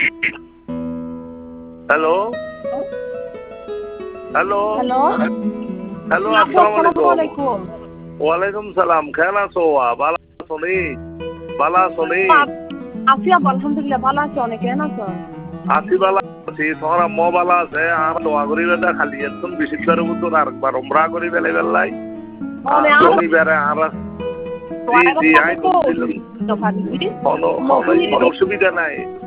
Hello hello hello hello, আসসালামু আলাইকুম। ওয়ালাইকুম সালাম। কেমন আছো? ভালো আছো নি? ভালো আছো নি? আছি আলহামদুলিল্লাহ ভালো আছি। অনেক কেন আছো? আছি ভালো আছি। তোমার আম্মা ভালো আছে? আর দোয়া করি বেটা খালি একদম বিশেষ করে বুঝতো আরেকবার উমরা করি বেলে বেলাই। শনিবারে আর জি জি আই করছিলাম। কোনো অসুবিধা নাই।